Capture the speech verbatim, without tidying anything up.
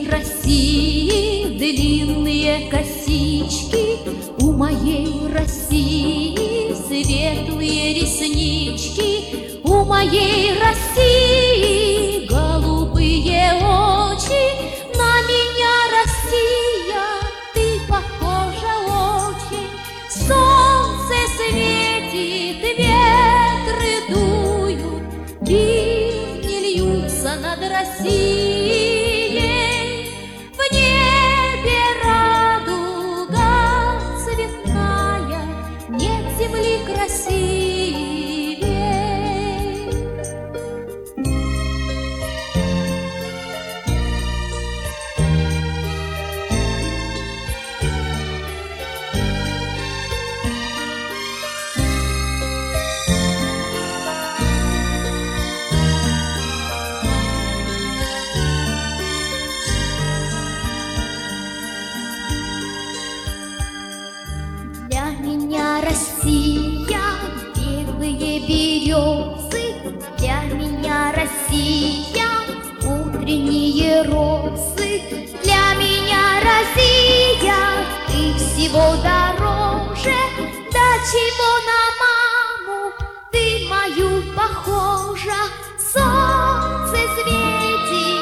моей России длинные косички, у моей России светлые реснички, у моей России голубые очи. На меня, Россия, ты похожа очень. Солнце светит, ветры дуют, ливни льются над Россией. В небе радуга цветная, нет земли красивей. Для меня Россия — белые березы, для меня Россия — утренние розы, для меня Россия — ты всего дороже. До чего на маму ты мою похожа? Солнце светит,